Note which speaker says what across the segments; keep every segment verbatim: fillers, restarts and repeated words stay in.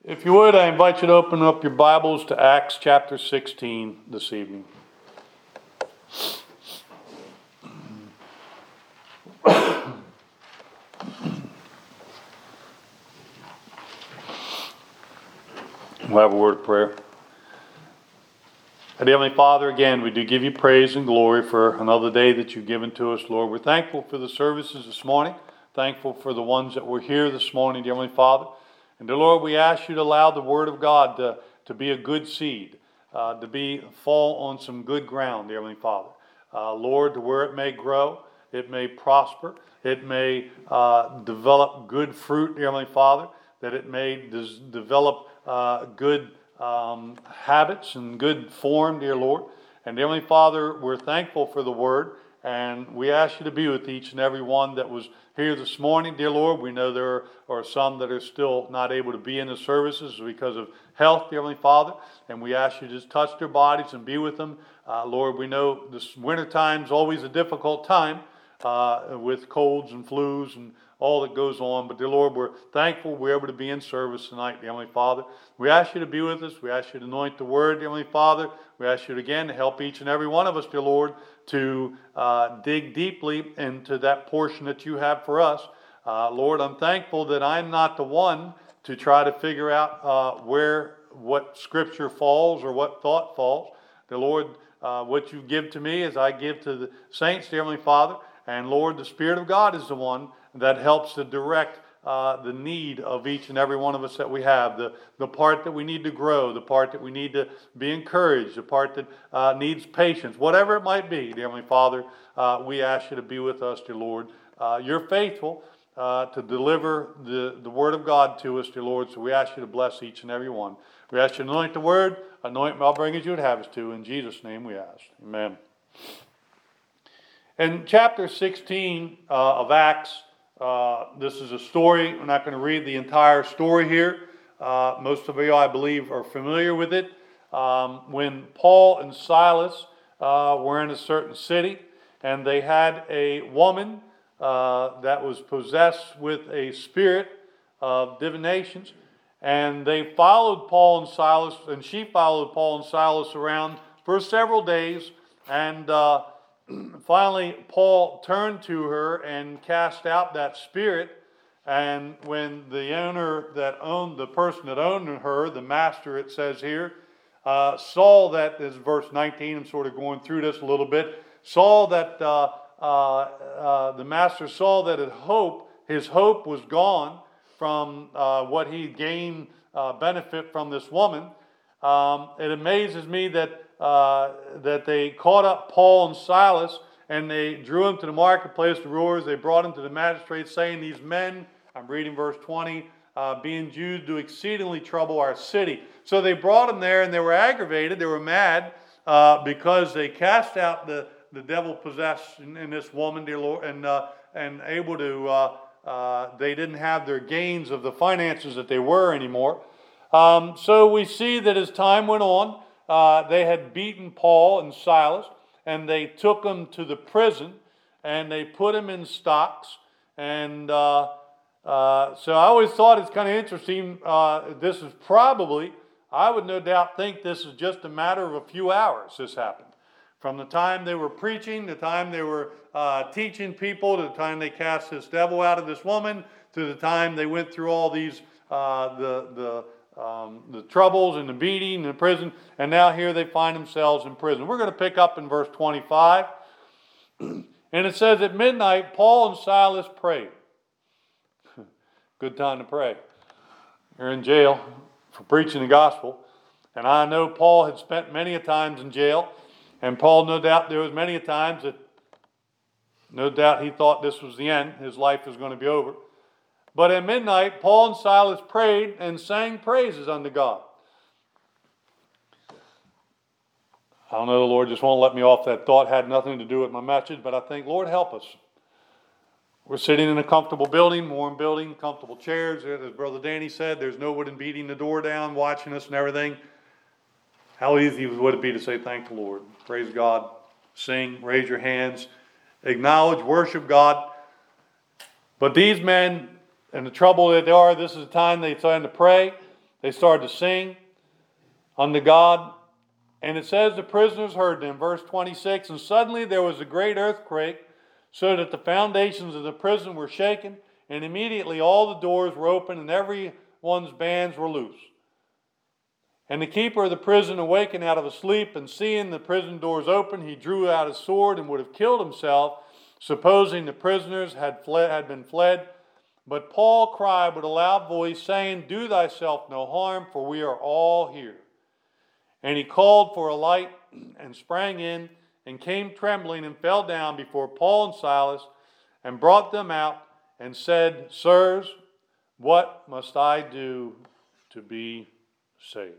Speaker 1: If you would, I invite you to open up your Bibles to Acts chapter sixteen this evening. We'll have a word of prayer. Our Heavenly Father, again, we do give you praise and glory for another day that you've given to us, Lord. We're thankful for the services this morning, thankful for the ones that were here this morning, dear Heavenly Father. And dear Lord, we ask you to allow the Word of God to, to be a good seed, uh, to be fall on some good ground, dear Heavenly Father. Uh, Lord, to where it may grow, it may prosper, it may uh, develop good fruit, dear Heavenly Father, that it may des- develop uh, good um, habits and good form, dear Lord. And dear Heavenly Father, we're thankful for the Word, and we ask you to be with each and every one that was here this morning, dear Lord. We know there are some that are still not able to be in the services because of health, dear Heavenly Father, and we ask you to just touch their bodies and be with them. Uh, Lord, we know this winter time is always a difficult time uh, with colds and flus and all that goes on, but dear Lord, we're thankful we're able to be in service tonight, dear Heavenly Father. We ask you to be with us. We ask you to anoint the Word, dear Heavenly Father. We ask you again to help each and every one of us, dear Lord, to uh, dig deeply into that portion that you have for us. Uh, Lord, I'm thankful that I'm not the one to try to figure out uh, where, what scripture falls or what thought falls. The Lord, uh, what you give to me is I give to the saints, dear Heavenly Father. And Lord, the Spirit of God is the one that helps to direct uh, the need of each and every one of us that we have, the, the part that we need to grow, the part that we need to be encouraged, the part that uh, needs patience, whatever it might be, dear Heavenly Father, uh, we ask you to be with us, dear Lord. Uh, you're faithful uh, to deliver the, the Word of God to us, dear Lord, so we ask you to bless each and every one. We ask you to anoint the Word, anoint my bring as you would have us to. In Jesus' name we ask. Amen. In chapter sixteen uh, of Acts, uh, this is a story. We're not going to read the entire story here. Uh, most of you, I believe, are familiar with it. Um, when Paul and Silas uh, were in a certain city, and they had a woman uh, that was possessed with a spirit of divinations, and they followed Paul and Silas, and she followed Paul and Silas around for several days, and uh, finally, Paul turned to her and cast out that spirit. And when the owner that owned, the person that owned her, the master, it says here, uh, saw that, this is verse nineteen, I'm sort of going through this a little bit, saw that uh, uh, uh, the master saw that his hope, his hope was gone from uh, what he gained uh, benefit from this woman. Um, it amazes me that Uh, that they caught up Paul and Silas, and they drew them to the marketplace, the rulers. They brought them to the magistrates, saying, these men, I'm reading verse twenty, uh, being Jews, do exceedingly trouble our city. So they brought them there, and they were aggravated, they were mad, uh, because they cast out the, the devil possessed in, in this woman, dear Lord, and, uh, and able to, uh, uh, they didn't have their gains of the finances that they were anymore. Um, so we see that as time went on, Uh, they had beaten Paul and Silas, and they took them to the prison, and they put them in stocks. And uh, uh, so I always thought it's kind of interesting. Uh, this is probably, I would no doubt think this is just a matter of a few hours this happened. From the time they were preaching, the time they were uh, teaching people, to the time they cast this devil out of this woman, to the time they went through all these, uh, the, the, Um, the troubles and the beating and the prison, and now here they find themselves in prison. We're going to pick up in verse twenty-five, and it says, at midnight, Paul and Silas prayed. Good time to pray. You're in jail for preaching the gospel, and I know Paul had spent many a times in jail, and Paul, no doubt, there was many a times that, no doubt, he thought this was the end. His life was going to be over. But at midnight, Paul and Silas prayed and sang praises unto God. I don't know, the Lord just won't let me off that thought. Had nothing to do with my message, but I think, Lord, help us. We're sitting in a comfortable building, warm building, comfortable chairs. As Brother Danny said, there's nobody beating the door down, watching us and everything. How easy would it be to say, thank the Lord, praise God, sing, raise your hands, acknowledge, worship God. But these men, and the trouble that they are, this is the time they started to pray. They started to sing unto God. And it says the prisoners heard them, verse twenty-six, and suddenly there was a great earthquake, so that the foundations of the prison were shaken, and immediately all the doors were open, and everyone's bands were loose. And the keeper of the prison, awakened out of a sleep, and seeing the prison doors open, he drew out his sword and would have killed himself, supposing the prisoners had fled, had been fled. But Paul cried with a loud voice, saying, Do thyself no harm, for we are all here. And he called for a light, and sprang in, and came trembling, and fell down before Paul and Silas, and brought them out, and said, Sirs, what must I do to be saved?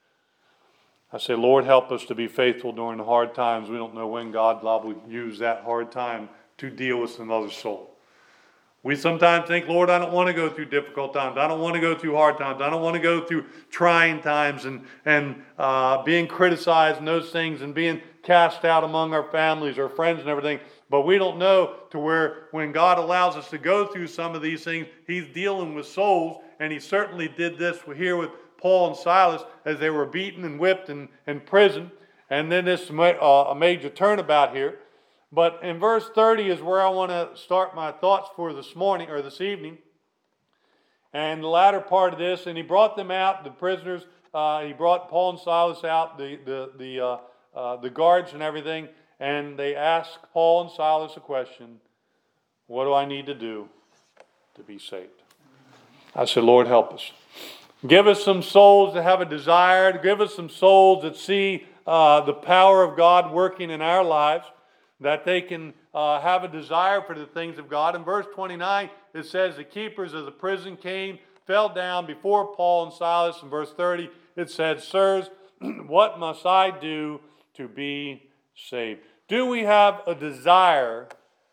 Speaker 1: I say, Lord, help us to be faithful during the hard times. We don't know when God will use that hard time to deal with another soul. We sometimes think, Lord, I don't want to go through difficult times. I don't want to go through hard times. I don't want to go through trying times and, and uh, being criticized and those things and being cast out among our families or friends and everything. But we don't know to where when God allows us to go through some of these things, he's dealing with souls. And he certainly did this here with Paul and Silas as they were beaten and whipped and in prison. And then this uh, a major turnabout here. But in verse thirty is where I want to start my thoughts for this morning or this evening. And the latter part of this, and he brought them out, the prisoners. Uh, he brought Paul and Silas out, the the the uh, uh, the guards and everything, and they asked Paul and Silas a question: What do I need to do to be saved? I said, Lord, help us. Give us some souls that have a desire. Give us some souls that see uh, the power of God working in our lives, that they can uh, have a desire for the things of God. In verse twenty-nine, it says, the keepers of the prison came, fell down before Paul and Silas. In verse thirty, it said, Sirs, what must I do to be saved? Do we have a desire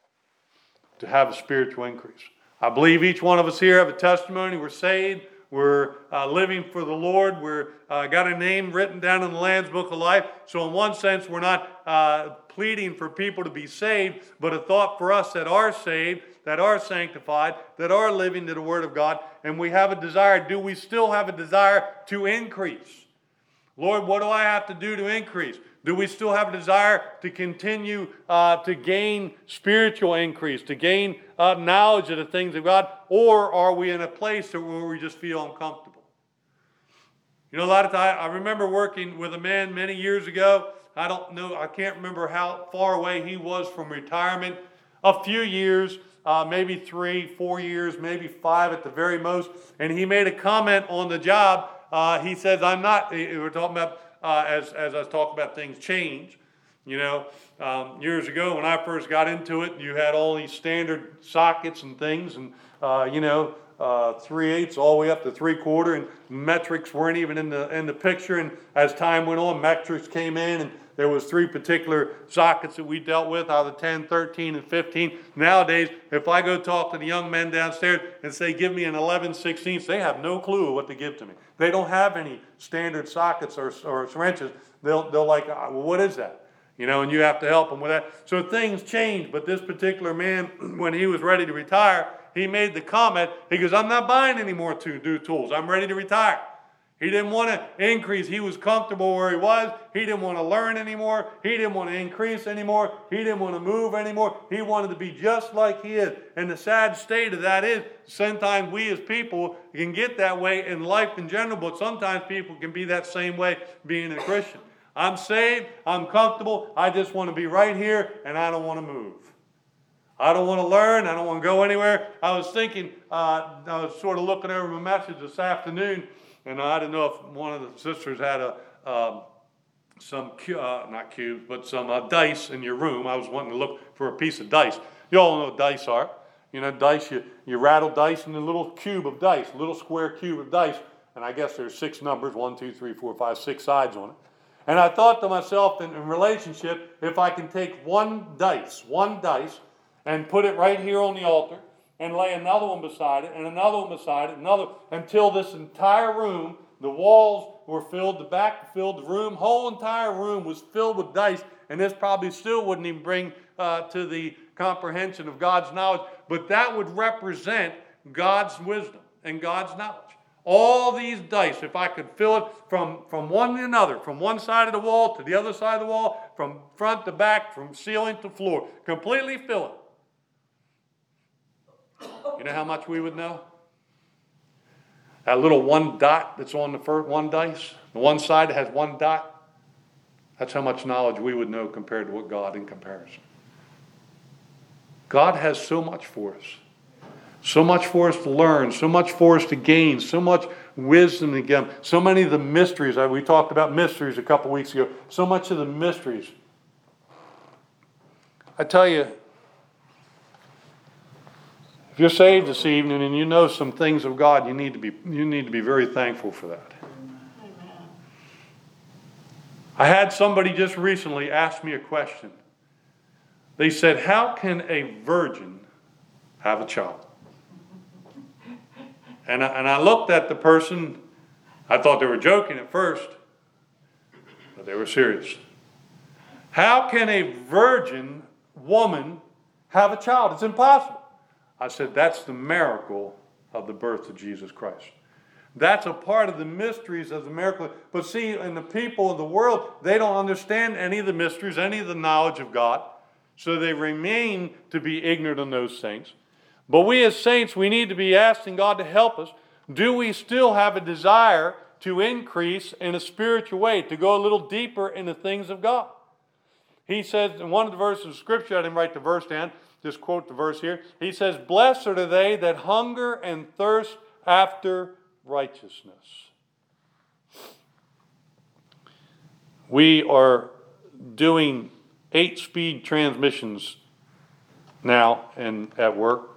Speaker 1: to have a spiritual increase? I believe each one of us here have a testimony. We're saved. We're uh, living for the Lord. We're uh, got a name written down in the Lamb's Book of Life. So in one sense, we're not uh, pleading for people to be saved, but a thought for us that are saved, that are sanctified, that are living to the Word of God, and we have a desire. Do we still have a desire to increase? Lord, what do I have to do to increase? Do we still have a desire to continue uh, to gain spiritual increase, to gain uh, knowledge of the things of God? Or are we in a place where we just feel uncomfortable? You know, a lot of times, I remember working with a man many years ago. I don't know, I can't remember how far away he was from retirement. A few years, uh, maybe three, four years, maybe five at the very most. And he made a comment on the job. Uh, he says, I'm not, we're talking about, Uh, as, as I was talking about things change. You know, um, years ago when I first got into it, you had all these standard sockets and things, and, uh, you know, uh, three-eighths all the way up to three-quarter, and metrics weren't even in the in the picture. And as time went on, metrics came in, and there was three particular sockets that we dealt with out of the ten, thirteen, and fifteen. Nowadays, if I go talk to the young men downstairs and say, give me an eleven sixteenths, they have no clue what to give to me. They don't have any standard sockets or, or wrenches. They'll, they'll like, well, what is that? You know, and you have to help them with that. So things change, but this particular man, when he was ready to retire, he made the comment, he goes, I'm not buying any more to do tools. I'm ready to retire. He didn't want to increase. He was comfortable where he was. He didn't want to learn anymore. He didn't want to increase anymore. He didn't want to move anymore. He wanted to be just like he is. And the sad state of that is, sometimes we as people can get that way in life in general, but sometimes people can be that same way being a Christian. I'm saved. I'm comfortable. I just want to be right here, and I don't want to move. I don't want to learn. I don't want to go anywhere. I was thinking, uh, I was sort of looking over my message this afternoon, and I didn't know if one of the sisters had a um, some, uh, not cubes, but some uh, dice in your room. I was wanting to look for a piece of dice. You all know what dice are. You know, dice, you, you rattle dice in a little cube of dice, a little square cube of dice, and I guess there's six numbers, one, two, three, four, five, six sides on it. And I thought to myself, in, in relationship, if I can take one dice, one dice, and put it right here on the altar, and lay another one beside it, and another one beside it, another, until this entire room, the walls were filled, the back filled, the room, whole entire room was filled with dice, and this probably still wouldn't even bring uh, to the comprehension of God's knowledge, but that would represent God's wisdom and God's knowledge. All these dice, if I could fill it from, from one to another, from one side of the wall to the other side of the wall, from front to back, from ceiling to floor, completely fill it. You know how much we would know? That little one dot that's on the first one dice, the one side that has one dot, that's how much knowledge we would know compared to what God in comparison. God has so much for us. So much for us to learn, so much for us to gain, so much wisdom to get, so many of the mysteries. We talked about mysteries a couple weeks ago. So much of the mysteries. I tell you, if you're saved this evening and you know some things of God, you need to be you need to be very thankful for that. Amen. I had somebody just recently ask me a question. They said, "How can a virgin have a child?" And I, and I looked at the person. I thought they were joking at first, but they were serious. How can a virgin woman have a child? It's impossible. I said, that's the miracle of the birth of Jesus Christ. That's a part of the mysteries of the miracle. But see, in the people of the world, they don't understand any of the mysteries, any of the knowledge of God. So they remain to be ignorant on those things. But we as saints, we need to be asking God to help us. Do we still have a desire to increase in a spiritual way, to go a little deeper in the things of God? He says in one of the verses of Scripture, I didn't write the verse down, just quote the verse here. He says, "Blessed are they that hunger and thirst after righteousness." We are doing eight-speed transmissions now and at work.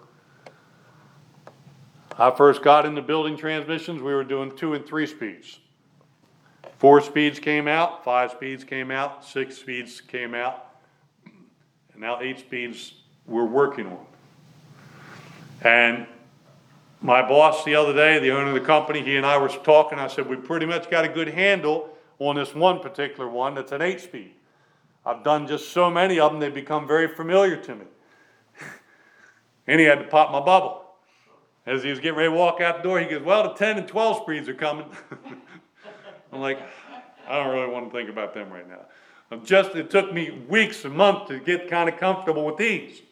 Speaker 1: I first got into building transmissions, we were doing two and three speeds. Four speeds came out, five speeds came out, six speeds came out, and now eight speeds we're working on. And my boss the other day, the owner of the company, he and I were talking. I said, we pretty much got a good handle on this one particular one that's an eight speed. I've done just so many of them, they've become very familiar to me. And he had to pop my bubble. As he was getting ready to walk out the door, he goes, well, the ten and twelve speeds are coming. I'm like, I don't really want to think about them right now. I'm just, it took me weeks, a month to get kind of comfortable with these.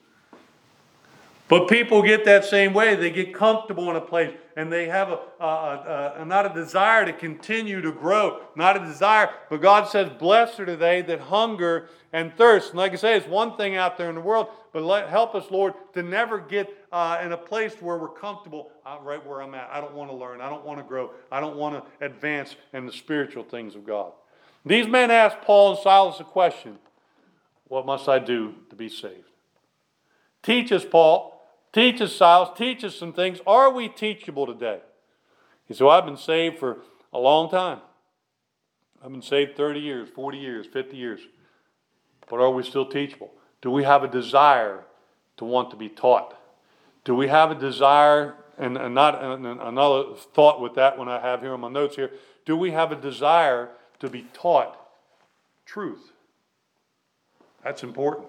Speaker 1: But people get that same way. They get comfortable in a place and they have a, a, a, a not a desire to continue to grow, not a desire. But God says, blessed are they that hunger and thirst. And like I say, it's one thing out there in the world, but let, help us, Lord, to never get uh, in a place where we're comfortable uh, right where I'm at. I don't want to learn. I don't want to grow. I don't want to advance in the spiritual things of God. These men asked Paul and Silas a question. What must I do to be saved? Teach us, Paul. Teach us, Silas. Teach us some things. Are we teachable today? He said, well, I've been saved for a long time. I've been saved thirty years, forty years, fifty years. But are we still teachable? Do we have a desire to want to be taught? Do we have a desire, and, and not and another thought with that when I have here on my notes here, do we have a desire to be taught truth? That's important.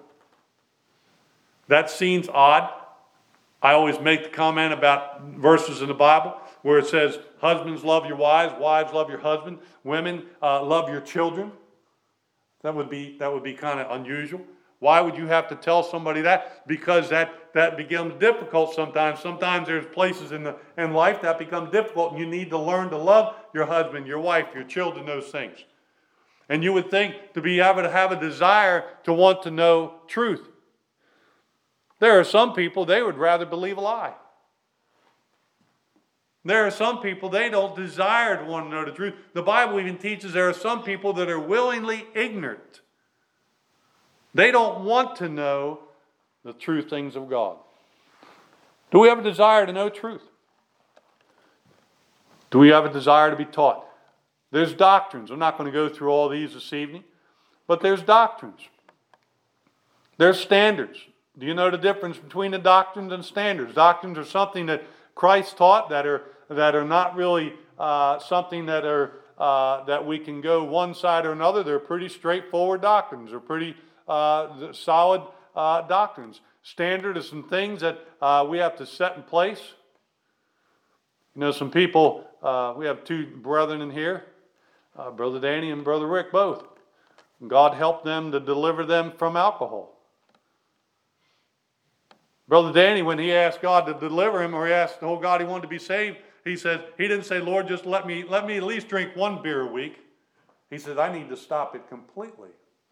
Speaker 1: That seems odd. I always make the comment about verses in the Bible where it says, husbands love your wives, wives love your husband, women uh, love your children. That would be that would be kind of unusual. Why would you have to tell somebody that? Because that, that becomes difficult sometimes. Sometimes there's places in the in life that become difficult, and you need to learn to love your husband, your wife, your children, those things. And you would think to be able to have a desire to want to know truth. There are some people, they would rather believe a lie. There are some people, they don't desire to want to know the truth. The Bible even teaches there are some people that are willingly ignorant. They don't want to know the true things of God. Do we have a desire to know truth? Do we have a desire to be taught? There's doctrines. I'm not going to go through all these this evening, but there's doctrines. There's standards. Do you know the difference between the doctrines and standards? Doctrines are something that Christ taught that are that are not really uh, something that are uh, that we can go one side or another. They're pretty straightforward doctrines. They're pretty uh, solid uh, doctrines. Standard is some things that uh, we have to set in place. You know, some people, uh, we have two brethren in here, uh, Brother Danny and Brother Rick both. God helped them to deliver them from alcohol. Brother Danny, when he asked God to deliver him, or he asked, oh God, he wanted to be saved, he said, he didn't say, Lord, just let me, let me at least drink one beer a week. He said, I need to stop it completely.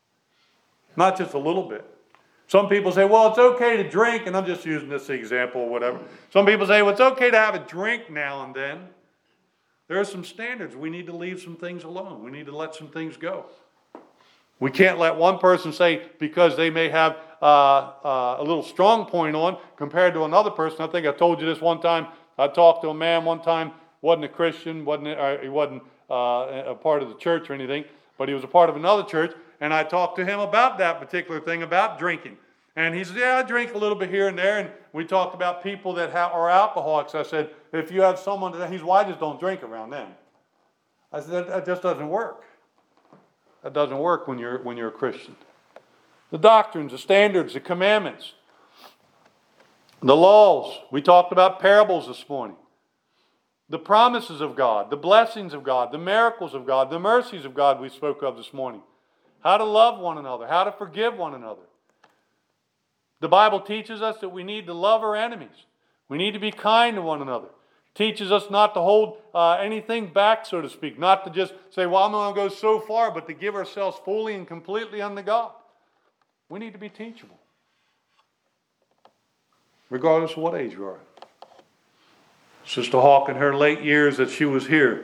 Speaker 1: Not just a little bit. Some people say, well, it's okay to drink, and I'm just using this example or whatever. Some people say, well, it's okay to have a drink now and then. There are some standards. We need to leave some things alone. We need to let some things go. We can't let one person say, because they may have uh, uh, a little strong point on compared to another person. I think I told you this one time. I talked to a man one time, wasn't a Christian, wasn't uh, he wasn't uh, a part of the church or anything, but he was a part of another church. And I talked to him about that particular thing about drinking. And he said, yeah, I drink a little bit here and there. And we talked about people that ha- are alcoholics. I said, if you have someone that, he's, well, I just don't drink around them. I said, that, that just doesn't work. That doesn't work when you're, when you're a Christian. The doctrines, the standards, the commandments, the laws. We talked about parables this morning. The promises of God, the blessings of God, the miracles of God, the mercies of God we spoke of this morning. How to love one another, how to forgive one another. The Bible teaches us that we need to love our enemies. We need to be kind to one another. It teaches us not to hold uh, anything back, so to speak. Not to just say, well, I'm going to go so far, but to give ourselves fully and completely unto God. We need to be teachable. Regardless of what age we are. Sister Hawk in her late years that she was here,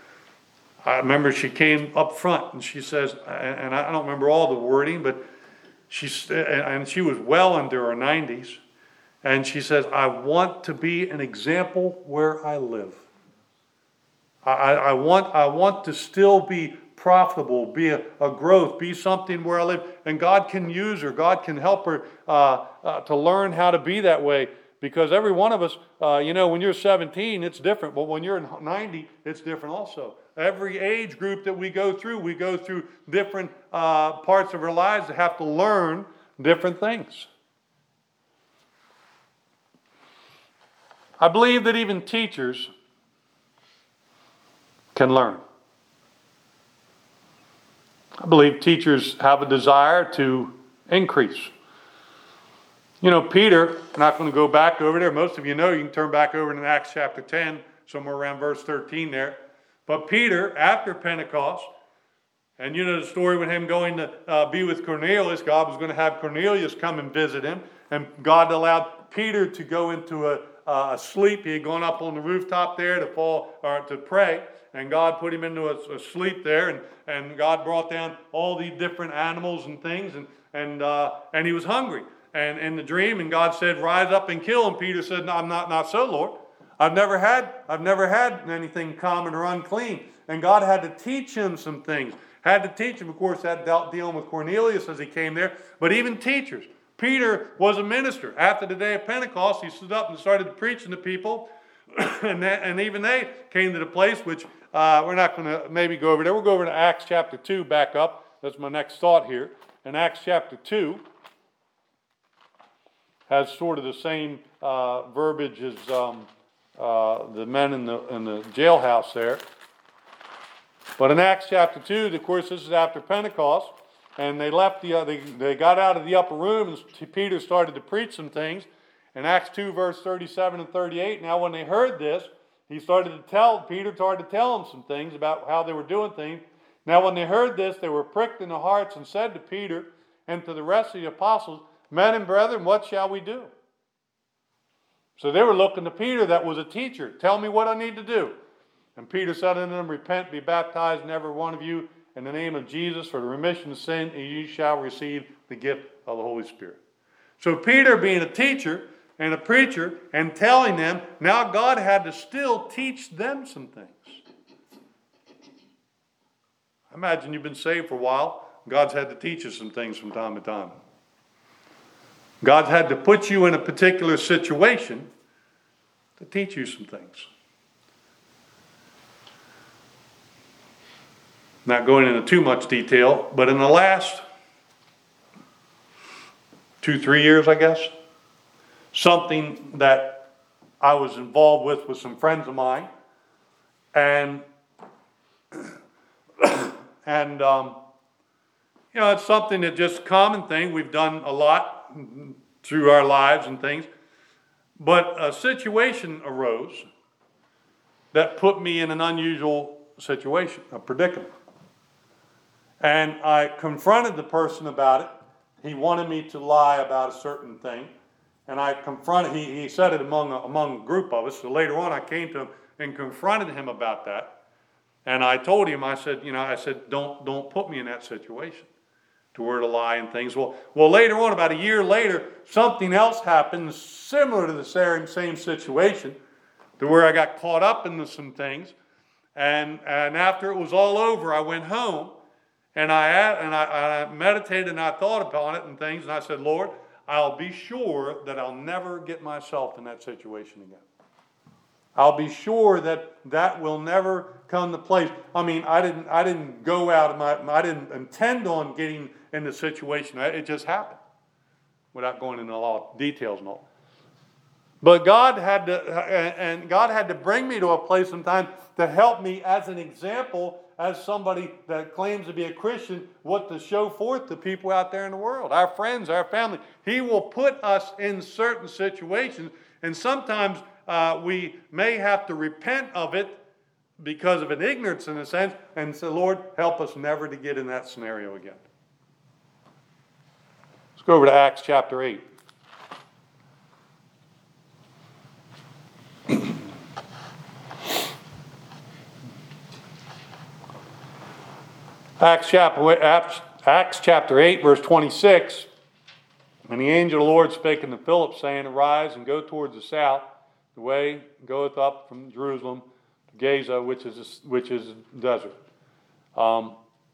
Speaker 1: I remember she came up front and she says, and I don't remember all the wording, but she, and she was well into her nineties, and she says, I want to be an example where I live. I, I, want, I want to still be profitable, be a, a growth, be something where I live. And God can use her, God can help her uh, uh, to learn how to be that way. Because every one of us, uh, you know, when you're seventeen, it's different. But when you're ninety, it's different also. Every age group that we go through, we go through different uh, parts of our lives that have to learn different things. I believe that even teachers can learn. I believe teachers have a desire to increase. You know, Peter, I'm not going to go back over there. Most of you know, you can turn back over to Acts chapter ten, somewhere around verse thirteen there. But Peter, after Pentecost, and you know the story with him going to uh, be with Cornelius, God was going to have Cornelius come and visit him. And God allowed Peter to go into a, uh, a sleep. He had gone up on the rooftop there to fall or to pray. And God put him into a, a sleep there. And, and God brought down all these different animals and things. And, and, uh, and he was hungry. And in the dream, and God said, rise up and kill him. Peter said, no, I'm not, not so, Lord. I've never had, I've never had anything common or unclean. And God had to teach him some things. Had to teach him, of course, that dealt dealing with Cornelius as he came there. But even teachers. Peter was a minister. After the day of Pentecost, he stood up and started preaching to people. and, that, and even they came to the place which uh, we're not going to maybe go over there. We'll go over to Acts chapter two, back up. That's my next thought here. In Acts chapter two, has sort of the same uh, verbiage as um, uh, the men in the in the jailhouse there. But in Acts chapter two, of course, this is after Pentecost, and they left the uh, they they got out of the upper room, and Peter started to preach some things. In Acts two, verse thirty-seven and thirty-eight. Now, when they heard this, he started to tell Peter started to tell them some things about how they were doing things. Now, when they heard this, they were pricked in the hearts and said to Peter and to the rest of the apostles, men and brethren, what shall we do? So they were looking to Peter that was a teacher. Tell me what I need to do. And Peter said unto them, repent, be baptized, and every one of you, in the name of Jesus, for the remission of sin, and you shall receive the gift of the Holy Spirit. So Peter, being a teacher and a preacher, and telling them, now God had to still teach them some things. I imagine you've been saved for a while. God's had to teach you some things from time to time. God's had to put you in a particular situation to teach you some things. Not going into too much detail, but in the last two, three years, I guess, something that I was involved with with some friends of mine, And, and um, you know, it's something that just common thing. We've done a lot through our lives and things. But a situation arose that put me in an unusual situation, a predicament. And I confronted the person about it. He wanted me to lie about a certain thing. And I confronted, he, he said it among, among a group of us. So later on I came to him and confronted him about that. And I told him, I said, you know, I said, don't, don't put me in that situation to where to lie and things. Well, well, later on, about a year later, something else happened similar to the same, same situation, to where I got caught up into some things. And, and after it was all over, I went home and I, and I, I meditated and I thought upon it and things. And I said, Lord, I'll be sure that I'll never get myself in that situation again. I'll be sure that that will never come to place. I mean, I didn't, I didn't go out of my, I didn't intend on getting in the situation. It just happened, without going into a lot of details and all. But God had to, and God had to bring me to a place sometimes to help me as an example, as somebody that claims to be a Christian, what to show forth to people out there in the world, our friends, our family. He will put us in certain situations, and sometimes uh, we may have to repent of it because of an ignorance in a sense, and say, Lord, help us never to get in that scenario again. Let's go over to Acts chapter eight. Acts chapter, Acts chapter eight, verse twenty-six. And the angel of the Lord spake unto Philip, saying, Arise and go towards the south. The way goeth up from Jerusalem to Gaza, which is a, which is a desert. Um,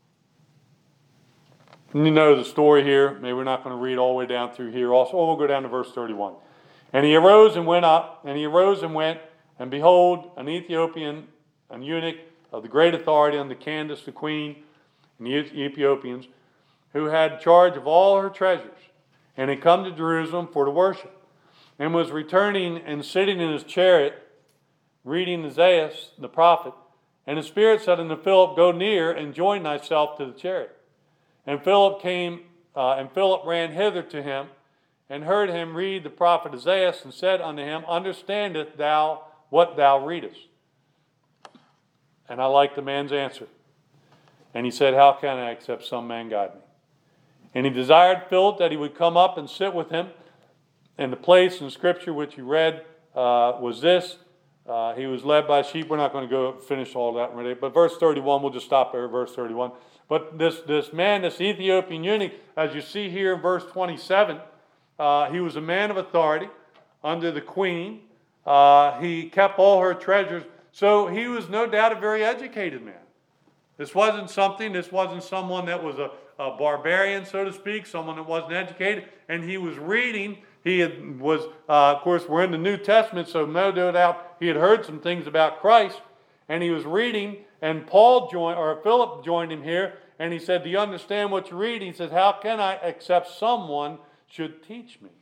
Speaker 1: you know the story here. Maybe we're not going to read all the way down through here. Also, we'll go down to verse thirty-one. And he arose and went up, and he arose and went, and behold, an Ethiopian, an eunuch of the great authority under Candace the queen, and the Ethiopians, who had charge of all her treasures, and had come to Jerusalem for to worship, and was returning and sitting in his chariot, reading Isaiah the prophet. And the Spirit said unto Philip, Go near and join thyself to the chariot. And Philip came, uh, and Philip ran hither to him, and heard him read the prophet Isaiah, and said unto him, Understandest thou what thou readest? And I like the man's answer. And he said, How can I except some man guide me? And he desired Philip that he would come up and sit with him. And the place in Scripture which he read uh, was this. Uh, he was led by sheep. We're not going to go finish all that. But verse thirty-one, we'll just stop there at verse thirty-one. But this, this man, this Ethiopian eunuch, as you see here in verse twenty-seven, uh, he was a man of authority under the queen. Uh, he kept all her treasures. So he was no doubt a very educated man. This wasn't something, this wasn't someone that was a, a barbarian, so to speak, someone that wasn't educated. And he was reading. He had, was, uh, of course, we're in the New Testament, so no doubt he had heard some things about Christ. And he was reading, and Paul joined, or Philip joined him here, and he said, Do you understand what you read? He says, How can I except someone should teach me?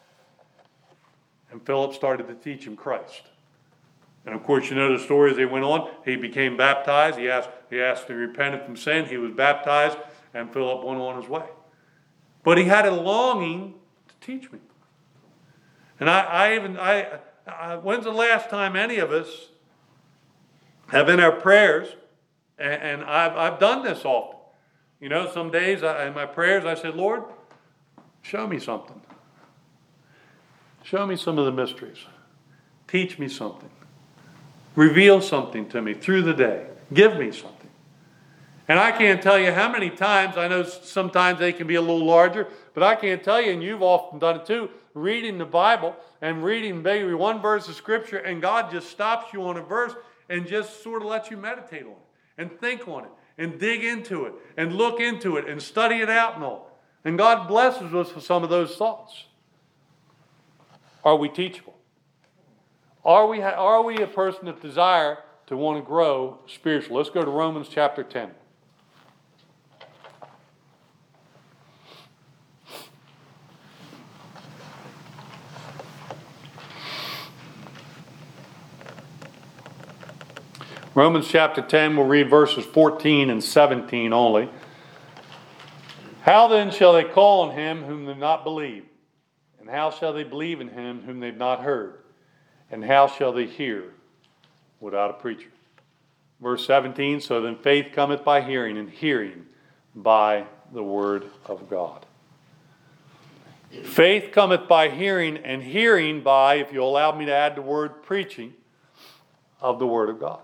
Speaker 1: And Philip started to teach him Christ. And of course, you know the story as they went on. He became baptized. He asked, he asked to repent from sin. He was baptized, and Philip went on his way. But he had a longing to teach me. And I, I even, I, I, when's the last time any of us have in our prayers, and, and I've, I've done this often. You know, some days I, in my prayers I said, Lord, show me something. Show me some of the mysteries. Teach me something. Reveal something to me through the day. Give me something. And I can't tell you how many times, I know sometimes they can be a little larger, but I can't tell you, and you've often done it too, reading the Bible and reading maybe one verse of Scripture, and God just stops you on a verse and just sort of lets you meditate on it and think on it and dig into it and look into it and study it out and all. And God blesses us with some of those thoughts. Are we teachable? Are we, are we a person that desire to want to grow spiritually? Let's go to Romans chapter ten. Romans chapter ten, we'll read verses fourteen and seventeen only. How then shall they call on him whom they have not believed? And how shall they believe in him whom they have not heard? And how shall they hear without a preacher? Verse seventeen, so then faith cometh by hearing, and hearing by the word of God. Faith cometh by hearing, and hearing by, if you'll allow me to add the word preaching, of the word of God.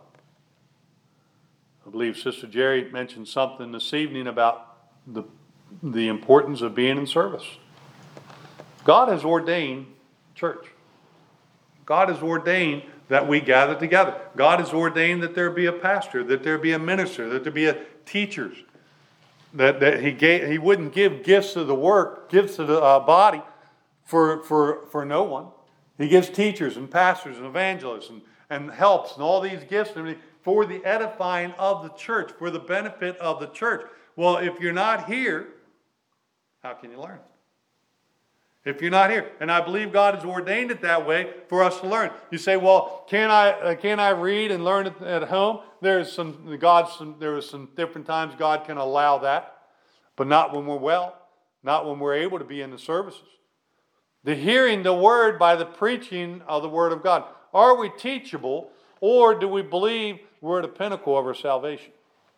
Speaker 1: I believe Sister Jerry mentioned something this evening about the, the importance of being in service. God has ordained church. God has ordained that we gather together. God has ordained that there be a pastor, that there be a minister, that there be a teachers. That, that he gave, he wouldn't give gifts of the work, gifts of the uh, body for, for, for no one. He gives teachers and pastors and evangelists and, and helps and all these gifts and everything for the edifying of the church, for the benefit of the church. Well, if you're not here, how can you learn? If you're not here. And I believe God has ordained it that way for us to learn. You say, well, can I uh, can I read and learn at, at home? There's some, God, some, there are some different times God can allow that, but not when we're well, not when we're able to be in the services. The hearing the word by the preaching of the word of God. Are we teachable, or do we believe we're at the pinnacle of our salvation?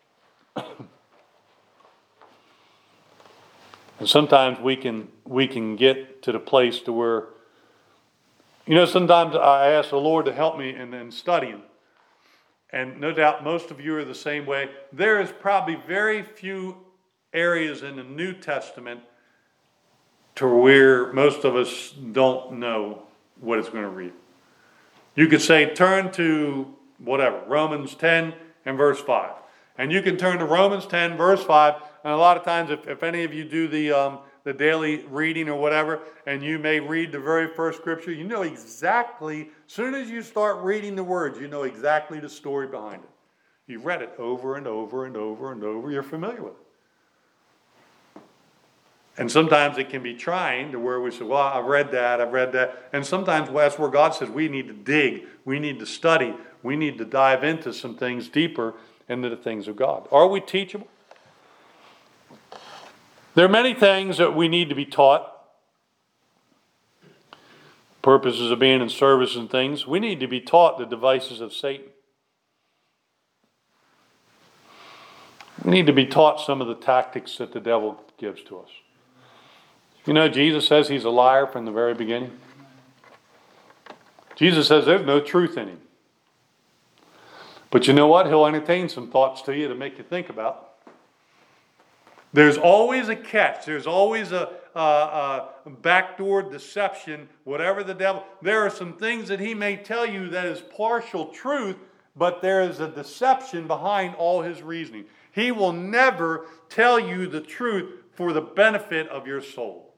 Speaker 1: And sometimes we can we can get to the place to where, you know, sometimes I ask the Lord to help me in, in studying. And no doubt most of you are the same way. There is probably very few areas in the New Testament to where most of us don't know what it's going to read. You could say, turn to whatever, Romans ten and verse five. And you can turn to Romans ten, verse five. And a lot of times, if, if any of you do the um, the daily reading or whatever, and you may read the very first scripture, you know exactly, as soon as you start reading the words, you know exactly the story behind it. You've read it over and over and over and over. You're familiar with it. And sometimes it can be trying to where we say, well, I've read that, I've read that. And sometimes that's where God says we need to dig, we need to study, we need to dive into some things deeper into the things of God. Are we teachable? There are many things that we need to be taught. Purposes of being in service and things. We need to be taught the devices of Satan. We need to be taught some of the tactics that the devil gives to us. You know, Jesus says he's a liar from the very beginning. Jesus says there's no truth in him. But you know what? He'll entertain some thoughts to you to make you think about. There's always a catch. There's always a, a, a backdoor deception, whatever the devil. There are some things that he may tell you that is partial truth, but there is a deception behind all his reasoning. He will never tell you the truth for the benefit of your soul.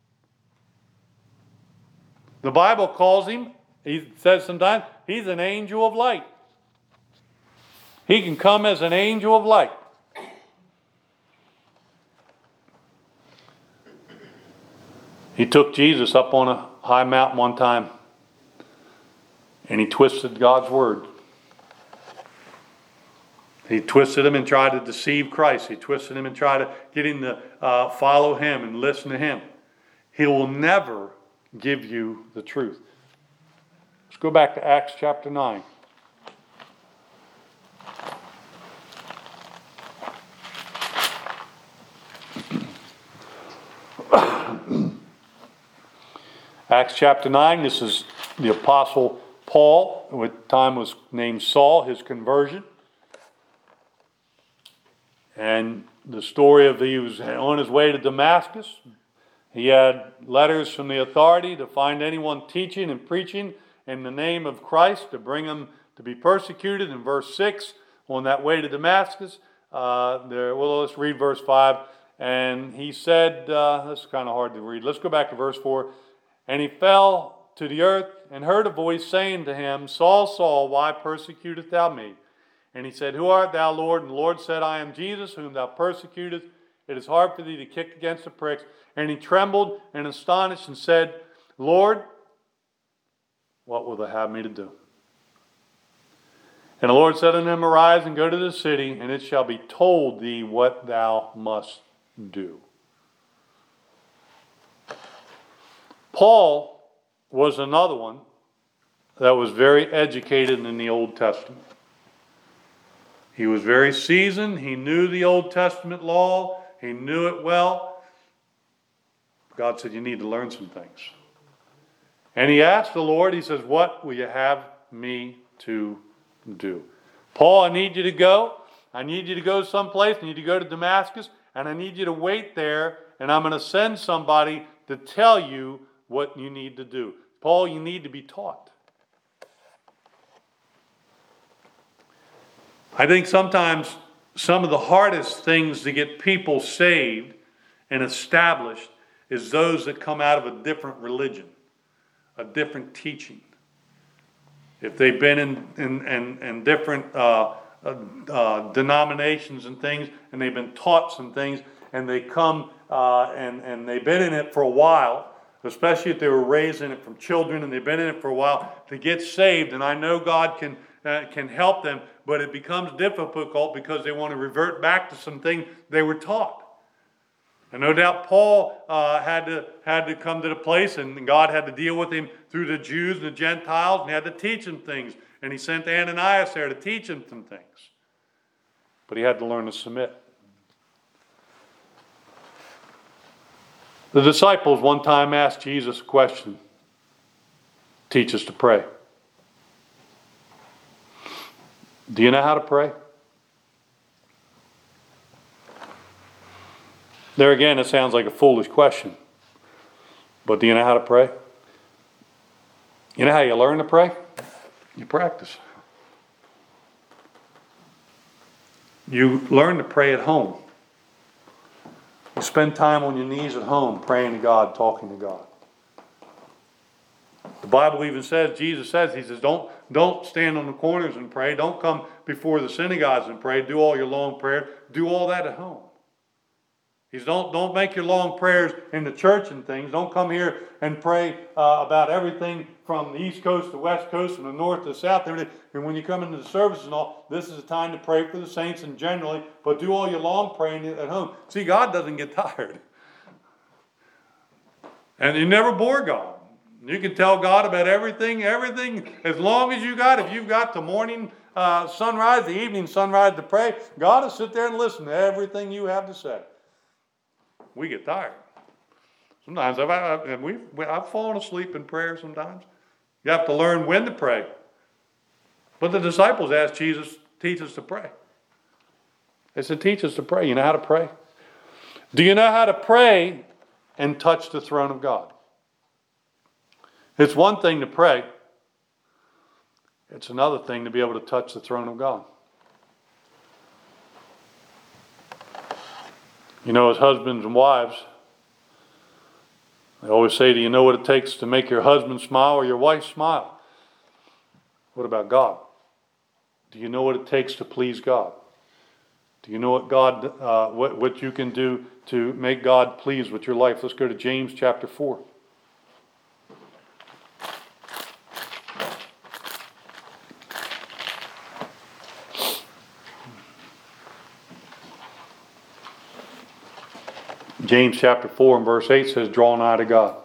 Speaker 1: The Bible calls him, he says sometimes, he's an angel of light. He can come as an angel of light. He took Jesus up on a high mountain one time, and he twisted God's word. He twisted him and tried to deceive Christ. He twisted him and tried to get him to uh, follow him and listen to him. He will never give you the truth. Let's go back to Acts chapter nine. Acts chapter nine, this is the Apostle Paul, who at the time was named Saul, his conversion. And the story of he was on his way to Damascus. He had letters from the authority to find anyone teaching and preaching in the name of Christ, to bring them to be persecuted. In verse six, on that way to Damascus, uh, there, well, let's read verse five. And he said, uh, this is kind of hard to read. Let's go back to verse four. And he fell to the earth and heard a voice saying to him, Saul, Saul, why persecutest thou me? And he said, Who art thou, Lord? And the Lord said, I am Jesus, whom thou persecutest. It is hard for thee to kick against the pricks. And he trembled and astonished and said, Lord, what will thou have me to do? And the Lord said unto him, Arise and go to the city, and it shall be told thee what thou must do. Paul was another one that was very educated in the Old Testament. He was very seasoned. He knew the Old Testament law. He knew it well. God said, you need to learn some things. And he asked the Lord, he says, what will you have me to do? Paul, I need you to go. I need you to go someplace. I need you to go to Damascus. And I need you to wait there. And I'm going to send somebody to tell you what you need to do. Paul, you need to be taught. I think sometimes some of the hardest things to get people saved and established is those that come out of a different religion, a different teaching. If they've been in, in, in, in different uh, uh, uh, denominations and things, and they've been taught some things, and they come uh, and, and they've been in it for a while, especially if they were raised in it from children and they've been in it for a while, to get saved. And I know God can uh, can help them, but it becomes difficult because they want to revert back to something they were taught. And no doubt Paul uh, had to had to come to the place, and God had to deal with him through the Jews and the Gentiles, and he had to teach him things. And he sent Ananias there to teach him some things. But he had to learn to submit. The disciples one time asked Jesus a question. Teach us to pray. Do you know how to pray? There again, it sounds like a foolish question. But do you know how to pray? You know how you learn to pray? You practice. You learn to pray at home. You spend time on your knees at home praying to God, talking to God. The Bible even says, Jesus says, he says, don't, don't stand on the corners and pray. Don't come before the synagogues and pray. Do all your long prayers. Do all that at home. He says, don't, don't make your long prayers in the church and things. Don't come here and pray uh, about everything from the East Coast to the West Coast, from the North to the South. And when you come into the service and all, this is a time to pray for the saints and generally, but do all your long praying at home. See, God doesn't get tired. And you never bore God. You can tell God about everything, everything, as long as you got, if you've got the morning uh, sunrise, the evening sunrise to pray, God will sit there and listen to everything you have to say. We get tired. Sometimes I've, I've, we've, I've fallen asleep in prayer sometimes. You have to learn when to pray. But the disciples asked Jesus, teach us to pray. They said, teach us to pray. You know how to pray? Do you know how to pray and touch the throne of God? It's one thing to pray. It's another thing to be able to touch the throne of God. You know, as husbands and wives, they always say, do you know what it takes to make your husband smile or your wife smile? What about God? Do you know what it takes to please God? Do you know what God, uh, what, what you can do to make God pleased with your life? Let's go to James chapter four. James chapter four and verse eight says, draw nigh to God.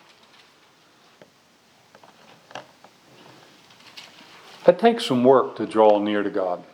Speaker 1: It takes some work to draw near to God.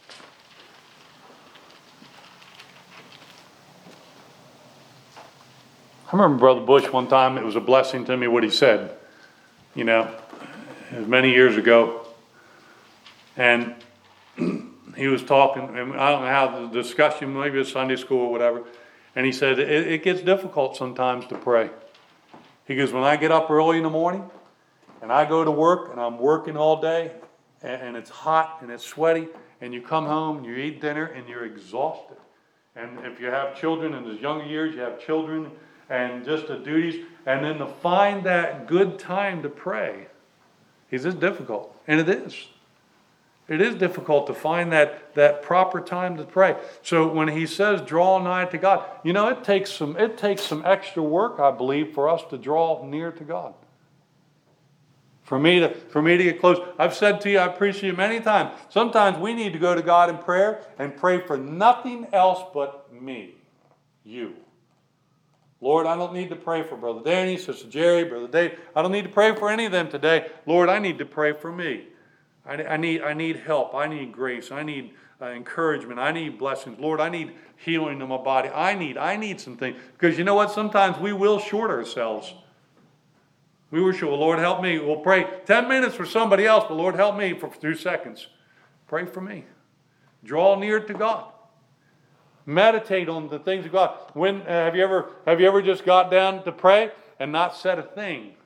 Speaker 1: I remember Brother Bush one time, it was a blessing to me what he said. You know, it was many years ago. And he was talking, and I don't know how the discussion, maybe it was Sunday school or whatever. And he said, it, it gets difficult sometimes to pray. He goes, when I get up early in the morning and I go to work and I'm working all day and, and it's hot and it's sweaty and you come home and you eat dinner and you're exhausted. And if you have children in the younger years, you have children and just the duties. And then to find that good time to pray, he says, it's difficult. And it is. It is difficult to find that, that proper time to pray. So when he says draw nigh to God, you know, it takes some it takes some extra work, I believe, for us to draw near to God. For me to for me to get close. I've said to you, I've preached to you many times. Sometimes we need to go to God in prayer and pray for nothing else but me, you. Lord, I don't need to pray for Brother Danny, Sister Jerry, Brother Dave. I don't need to pray for any of them today. Lord, I need to pray for me. I, I need I need help. I need grace. I need uh, encouragement. I need blessings. Lord, I need healing in my body. I need I need some things. Because you know what? Sometimes we will short ourselves. We were sure, well, Lord, help me. We'll pray ten minutes for somebody else, but Lord, help me for two seconds. Pray for me. Draw near to God. Meditate on the things of God. When uh, have you ever have you ever just got down to pray and not said a thing?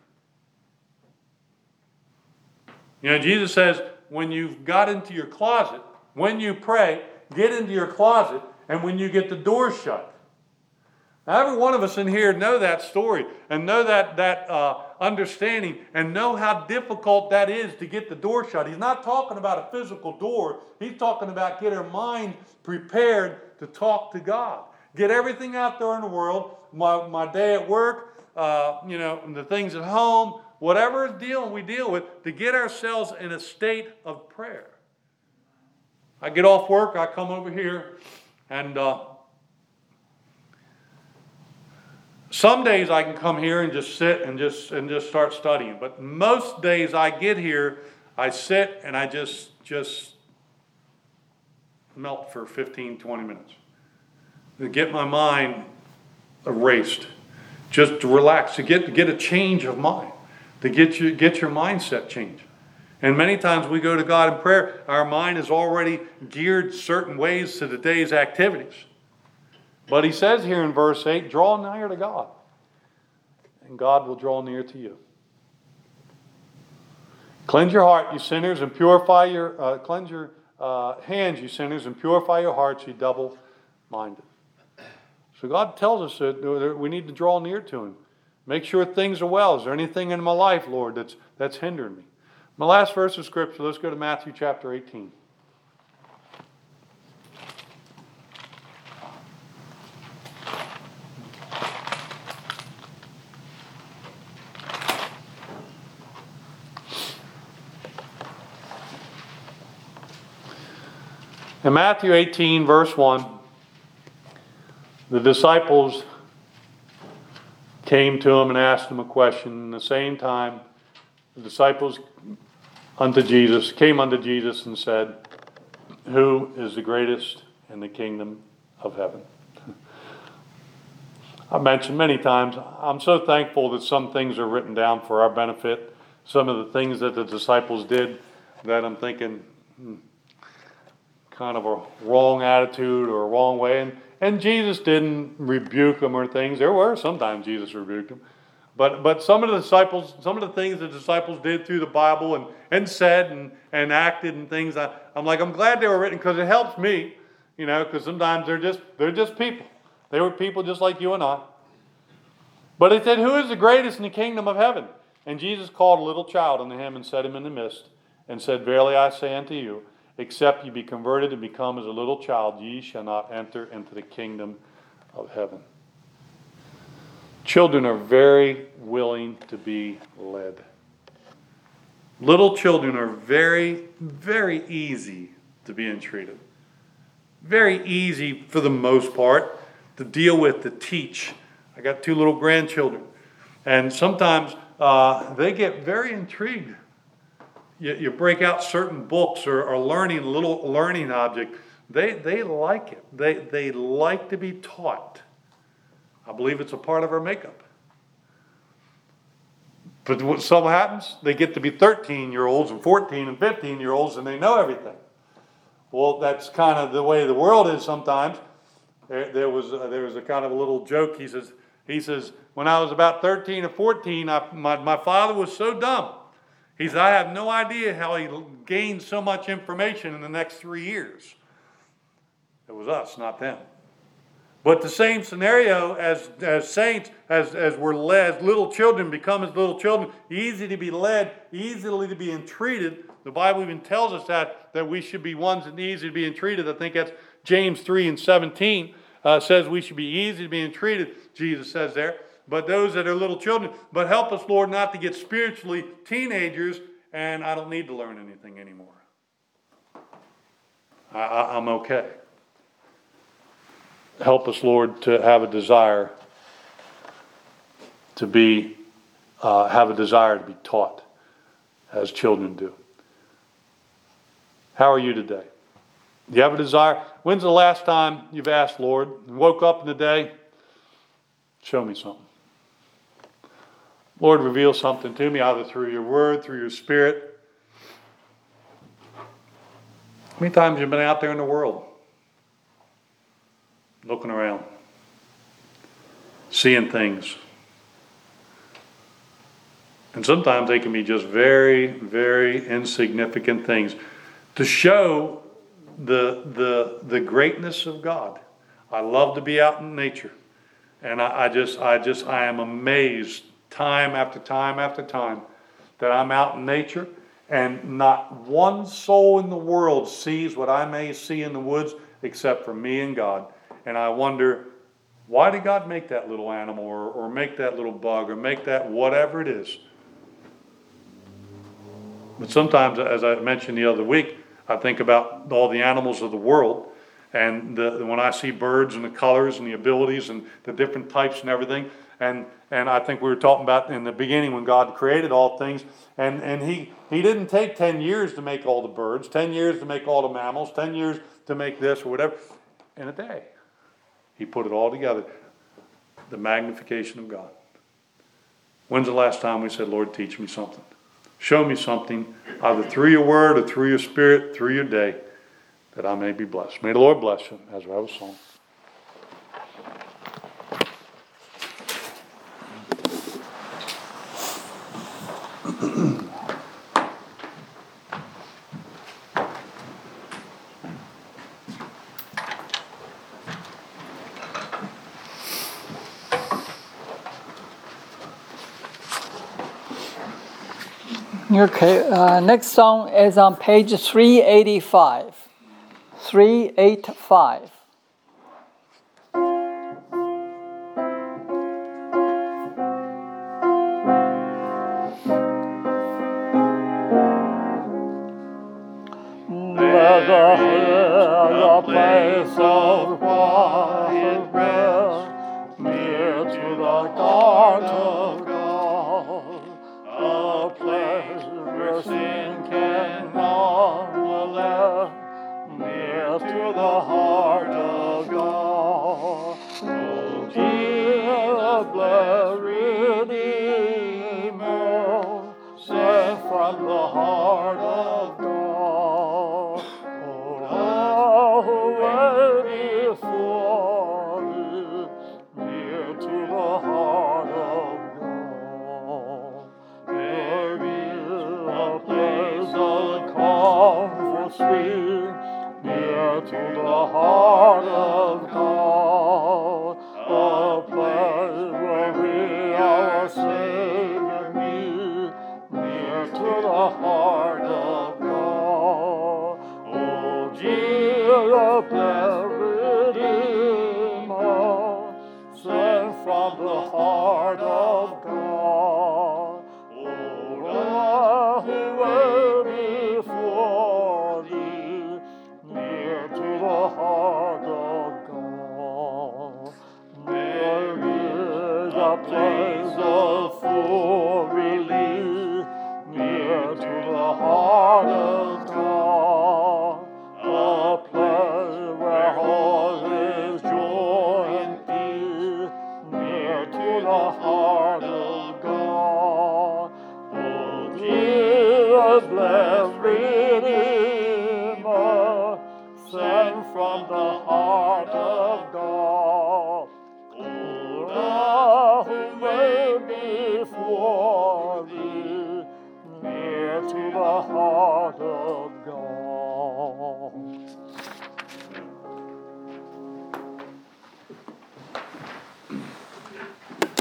Speaker 1: You know, Jesus says, when you've got into your closet, when you pray, get into your closet, and when you get the door shut. Now, every one of us in here know that story and know that, that uh, understanding and know how difficult that is to get the door shut. He's not talking about a physical door. He's talking about get our mind prepared to talk to God. Get everything out there in the world, my, my day at work, uh, you know, the things at home, whatever is dealing we deal with, to get ourselves in a state of prayer. I get off work, I come over here, and uh, some days I can come here and just sit and just and just start studying. But most days I get here, I sit and I just just melt for fifteen, twenty minutes. To get my mind erased. Just to relax, to get to get a change of mind. To get you get your mindset changed. And many times we go to God in prayer, our mind is already geared certain ways to the day's activities. But he says here in verse eight, draw near to God, and God will draw near to you. Cleanse your heart, you sinners, and purify your, uh, cleanse your uh, hands, you sinners, and purify your hearts, you double-minded. So God tells us that we need to draw near to him. Make sure things are well. Is there anything in my life, Lord, that's, that's hindering me? My last verse of Scripture, let's go to Matthew chapter eighteen. In Matthew eighteen, verse one, the disciples came to him and asked him a question. At the same time, the disciples unto Jesus came unto Jesus and said, who is the greatest in the kingdom of heaven? I've mentioned many times, I'm so thankful that some things are written down for our benefit. Some of the things that the disciples did that I'm thinking, hmm, kind of a wrong attitude or a wrong way. And, and Jesus didn't rebuke them or things. There were sometimes Jesus rebuked them. But but some of the disciples, some of the things the disciples did through the Bible and, and said and, and acted and things, I, I'm like, I'm glad they were written because it helps me, you know, because sometimes they're just they're just people. They were people just like you and I. But it said, who is the greatest in the kingdom of heaven? And Jesus called a little child unto him and set him in the midst and said, verily I say unto you, except ye be converted and become as a little child, ye shall not enter into the kingdom of heaven. Children are very willing to be led. Little children are very, very easy to be entreated. Very easy for the most part to deal with, to teach. I got two little grandchildren. And sometimes uh, they get very intrigued. You, you break out certain books or, or learning, little learning object. They, they like it. They, they like to be taught. I believe it's a part of our makeup. But what so happens, they get to be thirteen-year-olds and fourteen and fifteen-year-olds and they know everything. Well, that's kind of the way the world is sometimes. There, there was uh, there was a kind of a little joke. He says, he says, when I was about thirteen or fourteen, I, my, my father was so dumb. He said, I have no idea how he gained so much information in the next three years. It was us, not them. But the same scenario as, as saints, as, as we're led, as little children become as little children, easy to be led, easily to be entreated. The Bible even tells us that, that we should be ones that easy to be entreated. I think that's James three and seventeen uh, says we should be easy to be entreated, Jesus says there. but those that are little children. But help us, Lord, not to get spiritually teenagers, and I don't need to learn anything anymore. I, I, I'm okay. Help us, Lord, to have a desire to be, uh, have a desire to be taught as children do. How are you today? Do you have a desire? When's the last time you've asked, Lord, and woke up in the day, show me something. Lord, reveal something to me, either through your word, through your spirit. How many times have you been out there in the world? Looking around. Seeing things. And sometimes they can be just very, very insignificant things to show the, the, the greatness of God. I love to be out in nature. And I, I just, I just, I am amazed time after time after time that I'm out in nature and not one soul in the world sees what I may see in the woods except for me and God. And I wonder, why did God make that little animal or, or make that little bug or make that whatever it is? But sometimes, as I mentioned the other week, I think about all the animals of the world, and the, when I see birds and the colors and the abilities and the different types and everything, and and I think we were talking about in the beginning when God created all things, and, and he, he didn't take ten years to make all the birds, ten years to make all the mammals, ten years to make this or whatever. In a day, he put it all together. The magnification of God. When's the last time we said, Lord, teach me something? Show me something, either through your word or through your spirit, through your day, that I may be blessed. May the Lord bless you as we have a song.
Speaker 2: Okay, uh, next song is on page three eighty-five. three eighty-five.
Speaker 3: There is a place of quiet rest near to the heart of God, a place where sin cannot molest, near to the heart of God. Oh, Jesus, blessed Redeemer, sent from the heart of God. Oh, who before thee, near to the heart of God. There is a place of comfort sweet, near to the heart of God, a place where we our Savior meet, near to the heart of God. Oh, Jesus, blessed Redeemer, sent from the heart of God. Oh, Lord, who were before thee, near to the heart of God. There is a place of full relief, near to the heart of God, a place where all is joy and peace, near to the heart of God. Oh, Jesus, blessed Redeemer, sent from the heart of